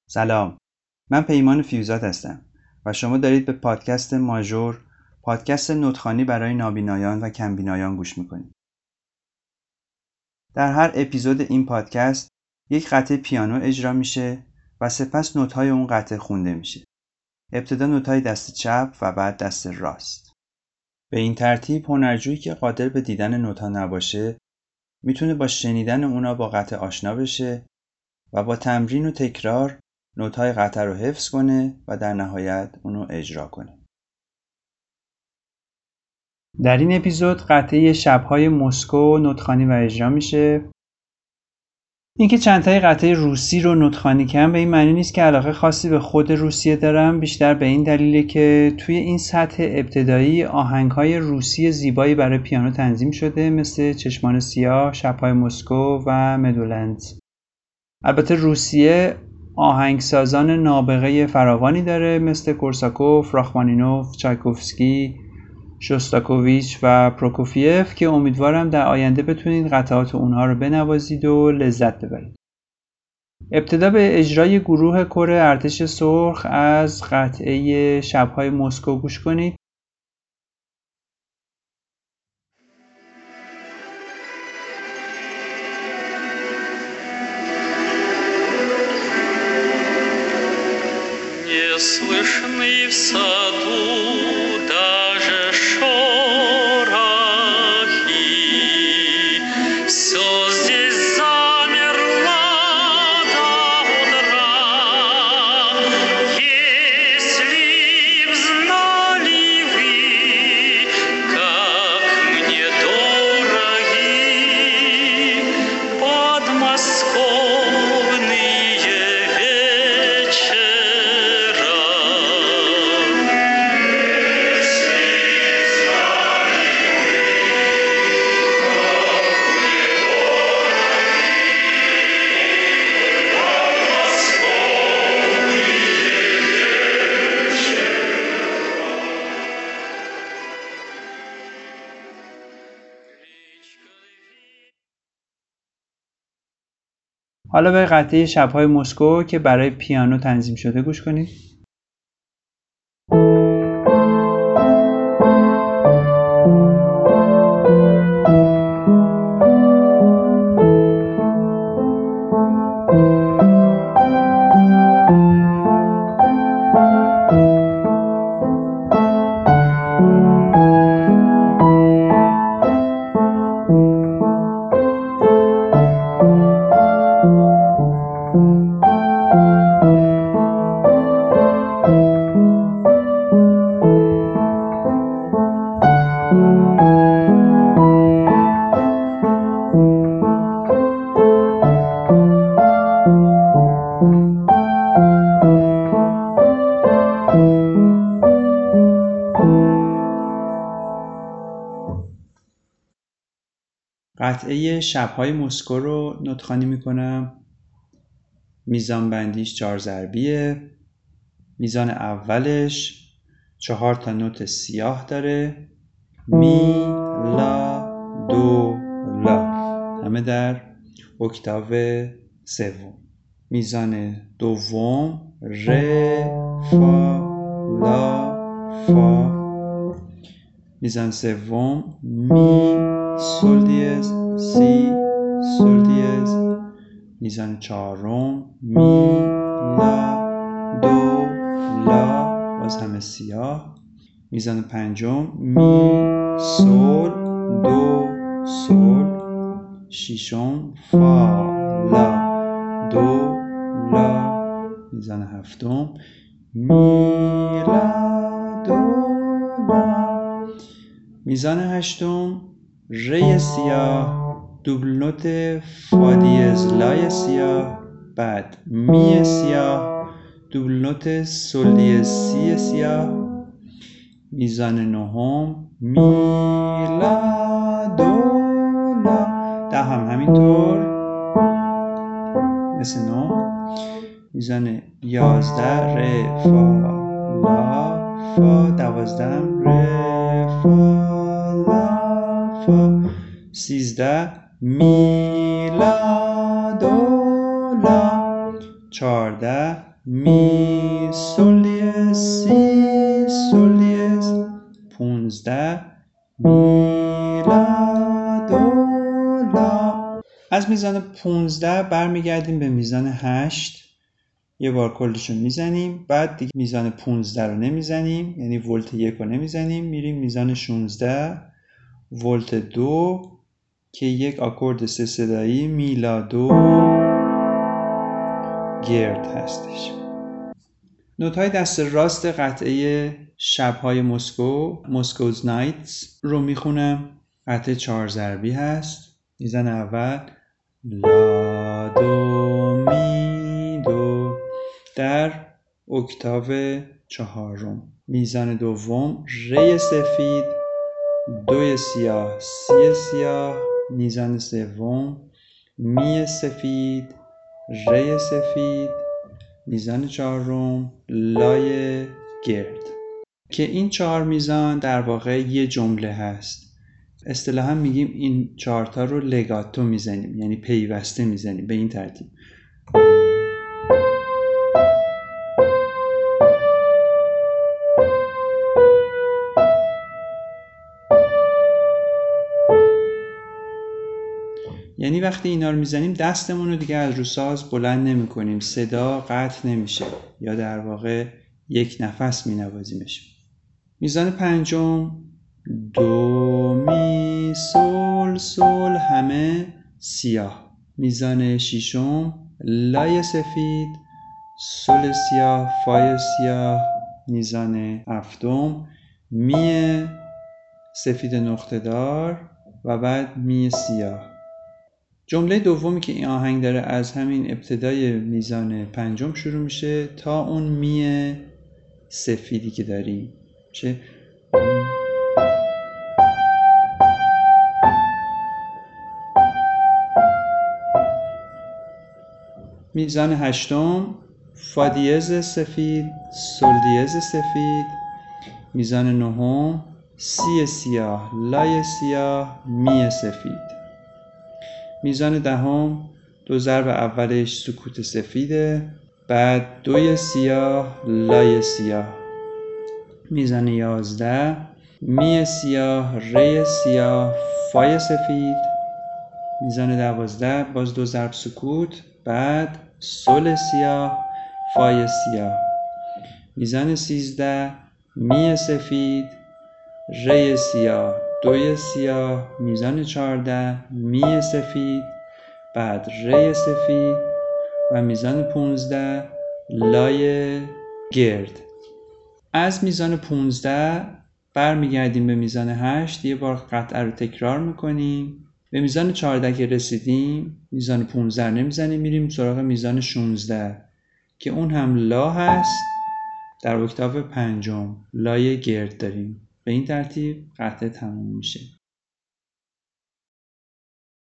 سلام، من پیمان فیوزات هستم و شما دارید به پادکست ماژور، پادکست نطخوانی برای نابینایان و کمبینایان گوش میکنید. در هر اپیزود این پادکست یک قطعه پیانو اجرا میشه و سپس نوت‌های اون قطعه خونده میشه. ابتدا نوت‌های دست چپ و بعد دست راست. به این ترتیب هنرجویی که قادر به دیدن نوت‌ها نباشه میتونه با شنیدن اونا با قطعه آشنا بشه و با تمرین و تکرار نوت‌های قطعه رو حفظ کنه و در نهایت اونو اجرا کنه. در این اپیزود قطعه شب‌های مسکو نطخوانی و اجرا میشه. اینکه چند تای قطعه روسی رو نطخوانی کردم به این معنی نیست که علاقه خاصی به خود روسیه دارم، بیشتر به این دلیله که توی این سطح ابتدایی آهنگ‌های روسی زیبایی برای پیانو تنظیم شده، مثل چشمان سیاه، شب‌های مسکو و مدولنز. البته روسیه آهنگسازان نابغه فراوانی داره، مثل کورساکوف، راخمانینوف، چایکوفسکی، شوستاکوویچ و پروکوفیف که امیدوارم در آینده بتونید قطعات اونها رو بنوازید و لذت ببرید. ابتدا به اجرای گروه کور ارتش سرخ از قطعه شب‌های مسکو گوش کنید. Неслышный в саду даже шорохи, всё здесь замерло до утра. Если б знали вы, как мне дороги подмосковные вечера. حالا به قطعه شب‌های مسکو که برای پیانو تنظیم شده گوش کنید. قطعه شب‌های مسکو رو نطخوانی میکنم. میزان بندیش 4 ضربیه. میزان اولش 4 تا نوت سیاه داره، می، لا، دو، لا، همه در اکتاو سوم. میزان دوم ر، فا، لا، فا. میزان سوم می، سول دیز، سی، سول دیز. میزان چهارم می، لا، دو، لا، باز همه سیاه. میزان پنجم می، سول، دو، سول. ششم فا، لا، دو، لا. میزان هفتم می، لا، دو، لا. میزان هشتم ری سیاه، دوبل نوت فا دیز لای سیاه، بعد می سیاه، دوبل نوت سول دیز سی سیاه. میزان نهم می، لا، دو، لا. دهم همینطور مثل نو. میزان 11 ر، فا، لا، فا. 12 ر، فا، لا، فا. 13 می، لا، دو، لا. 14 می سل دیез سی سل دیز 15 می لا دو لا. از میزان 15 برمیگردیم به میزان 8. یه بار کلشو میزنیم، بعد دیگه میزان 15 رو نمیزنیم، یعنی ولت 1 رو نمیزنیم، میریم میزان 16 ولت 2 که یک آکورد 3 صدایی می لا دو گرد هستش. نوت‌های دست راست قطعه شب‌های مسکو موسکوز نایتس رو میخونم. قطعه 4 ضربی هست. میزان اول لا دو می دو در اکتاو 4. میزان دوم ری سفید دو سیاه سی سیاه. میزان سوم می سفید ری سفید. میزان 4 لای گرد که این 4 میزان در واقع یه جمله هست. اصطلاحاً میگیم این 4 تا رو لگاتو میزنیم، یعنی پیوسته میزنیم به این ترتیب. یعنی وقتی اینا رو میزنیم دستمون رو دیگه از رو ساز بلند نمی کنیم، صدا قطع نمیشه یا در واقع یک نفس مینوازیمش. میزان 5 دو می سل سل همه سیاه. میزان 6 لای سفید سل سیاه فای سیاه. میزان 7 می سفید نقطه دار و بعد می سیاه. جمله دومی که این آهنگ داره از همین ابتدای میزان 5 شروع میشه تا اون می سفیدی که داریم چه میزان 8 فا دیز سفید سل دیز سفید. میزان 9 سی سیاه لای سیاه می سفید. میزان 10 دو ضرب اولش سکوت سفیده، بعد 2 سیاه لای سیاه. میزان 11 می سیاه ری سیاه فای سفید. میزان 12 باز 2 ضرب سکوت، بعد سل سیاه فای سیاه. میزان 13 می سفید ری سیاه 2 سیاه. میزان 14 می سفید بعد ری سفید و میزان 15 لای گرد. از میزان 15 برمیگردیم به میزان 8. یه بار قطعه رو تکرار میکنیم. به میزان 14 که رسیدیم میزان 15 نمیزنیم، میریم سراغ میزان 16 که اون هم لا هست. در اکتاو 5 لای گرد داریم. به این ترتیب قطعه تموم میشه.